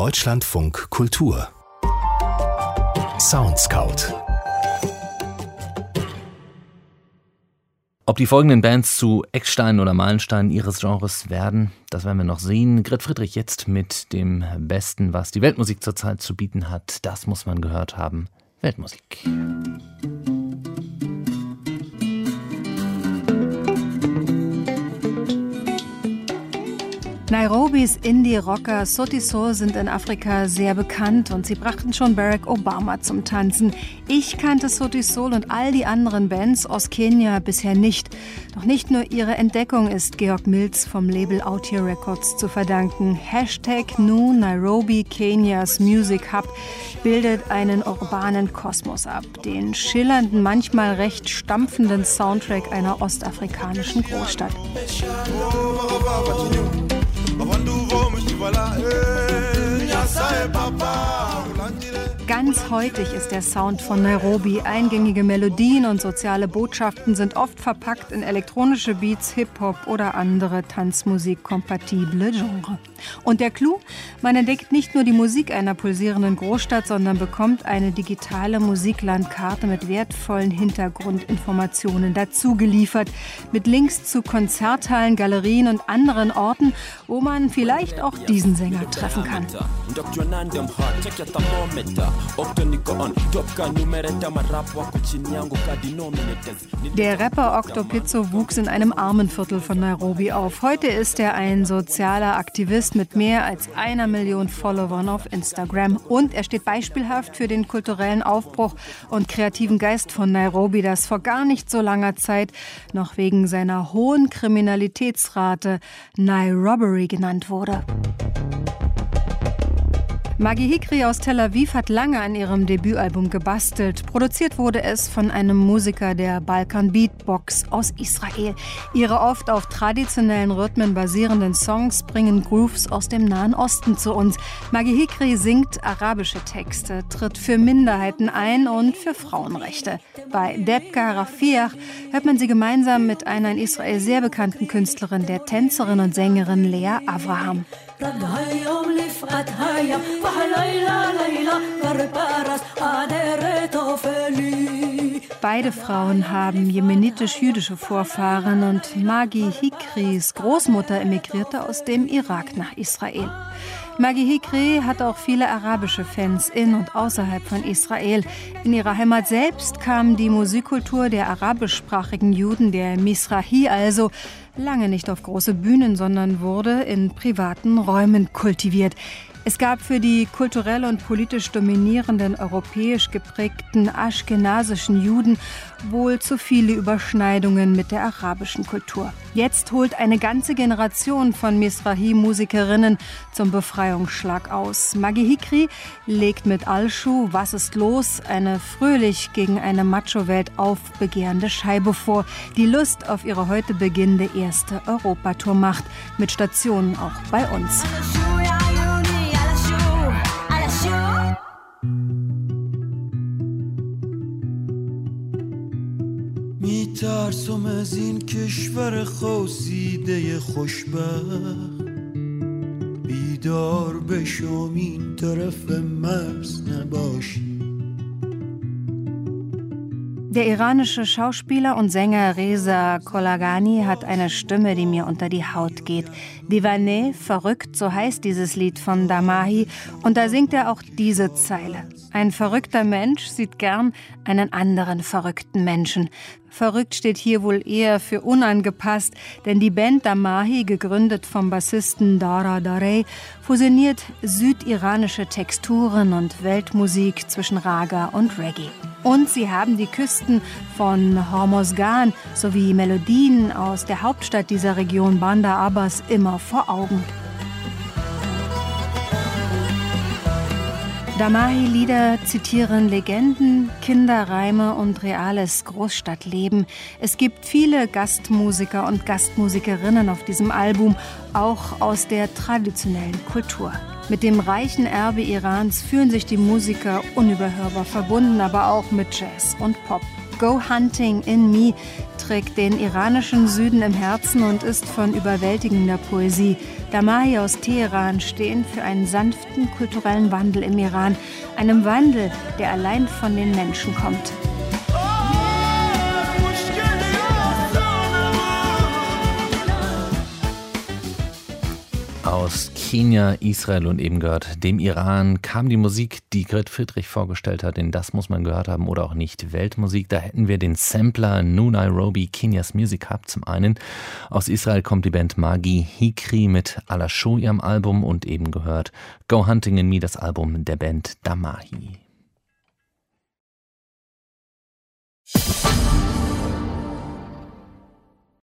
Deutschlandfunk Kultur Soundscout. Ob die folgenden Bands zu Ecksteinen oder Meilensteinen ihres Genres werden, das werden wir noch sehen. Grit Friedrich jetzt mit dem Besten, was die Weltmusik zurzeit zu bieten hat. Das muss man gehört haben. Weltmusik. Nairobis Indie-Rocker Sauti Sol sind in Afrika sehr bekannt und sie brachten schon Barack Obama zum Tanzen. Ich kannte Sauti Sol und all die anderen Bands aus Kenia bisher nicht. Doch nicht nur ihre Entdeckung ist Georg Mills vom Label Out Here Records zu verdanken. #Nu Nairobi, Kenias Music Hub, bildet einen urbanen Kosmos ab. Den schillernden, manchmal recht stampfenden Soundtrack einer ostafrikanischen Großstadt. Ganz heutig ist der Sound von Nairobi. Eingängige Melodien und soziale Botschaften sind oft verpackt in elektronische Beats, Hip-Hop oder andere Tanzmusik-kompatible Genre. Und der Clou? Man entdeckt nicht nur die Musik einer pulsierenden Großstadt, sondern bekommt eine digitale Musiklandkarte mit wertvollen Hintergrundinformationen dazu geliefert. Mit Links zu Konzerthallen, Galerien und anderen Orten, wo man vielleicht auch diesen Sänger treffen kann. Der Rapper Octo Pizzo wuchs in einem Armenviertel von Nairobi auf. Heute ist er ein sozialer Aktivist mit mehr als 1 Million Followern auf Instagram. Und er steht beispielhaft für den kulturellen Aufbruch und kreativen Geist von Nairobi, das vor gar nicht so langer Zeit noch wegen seiner hohen Kriminalitätsrate Nai-Robbery genannt wurde. Maggie Hikri aus Tel Aviv hat lange an ihrem Debütalbum gebastelt. Produziert wurde es von einem Musiker der Balkan Beatbox aus Israel. Ihre oft auf traditionellen Rhythmen basierenden Songs bringen Grooves aus dem Nahen Osten zu uns. Maggie Hikri singt arabische Texte, tritt für Minderheiten ein und für Frauenrechte. Bei Debka Rafiach hört man sie gemeinsam mit einer in Israel sehr bekannten Künstlerin, der Tänzerin und Sängerin Lea Avraham. Beide Frauen haben jemenitisch-jüdische Vorfahren und Maggie Hikris Großmutter emigrierte aus dem Irak nach Israel. Maggie Hikri hat auch viele arabische Fans in und außerhalb von Israel. In ihrer Heimat selbst kam die Musikkultur der arabischsprachigen Juden, der Mizrahi also, lange nicht auf große Bühnen, sondern wurde in privaten Räumen kultiviert. Es gab für die kulturell und politisch dominierenden europäisch geprägten aschkenasischen Juden wohl zu viele Überschneidungen mit der arabischen Kultur. Jetzt holt eine ganze Generation von Mizrahi-Musikerinnen zum Befreiungsschlag aus. Maggie Hikri legt mit Al-Shu Was ist los? Eine fröhlich gegen eine Macho-Welt aufbegehrende Scheibe vor, die Lust auf ihre heute beginnende erste Europatour macht, mit Stationen auch bei uns. میترسم از این کشور خواسیده خوشبخت بیدار بشم این طرف مرز نباشی. Der iranische Schauspieler und Sänger Reza Kolagani hat eine Stimme, die mir unter die Haut geht. Divaneh, verrückt, so heißt dieses Lied von Damahi. Und da singt er auch diese Zeile. Ein verrückter Mensch sieht gern einen anderen verrückten Menschen. Verrückt steht hier wohl eher für unangepasst, denn die Band Damahi, gegründet vom Bassisten Dara Darey, fusioniert südiranische Texturen und Weltmusik zwischen Raga und Reggae. Und sie haben die Küsten von Hormozgan sowie Melodien aus der Hauptstadt dieser Region Bandar Abbas immer vor Augen. Damahi-Lieder zitieren Legenden, Kinderreime und reales Großstadtleben. Es gibt viele Gastmusiker und Gastmusikerinnen auf diesem Album, auch aus der traditionellen Kultur. Mit dem reichen Erbe Irans fühlen sich die Musiker unüberhörbar verbunden, aber auch mit Jazz und Pop. Go Hunting in Me trägt den iranischen Süden im Herzen und ist von überwältigender Poesie. Damahi aus Teheran stehen für einen sanften kulturellen Wandel im Iran, einem Wandel, der allein von den Menschen kommt. Aus Kenia, Israel und eben gehört dem Iran kam die Musik, die Grit Friedrich vorgestellt hat, denn das muss man gehört haben oder auch nicht. Weltmusik, da hätten wir den Sampler New Nairobi, Kenias Music Hub zum einen. Aus Israel kommt die Band Magi Hikri mit Alasho, ihrem Album, und eben gehört Go Hunting in Me, das Album der Band Damahi.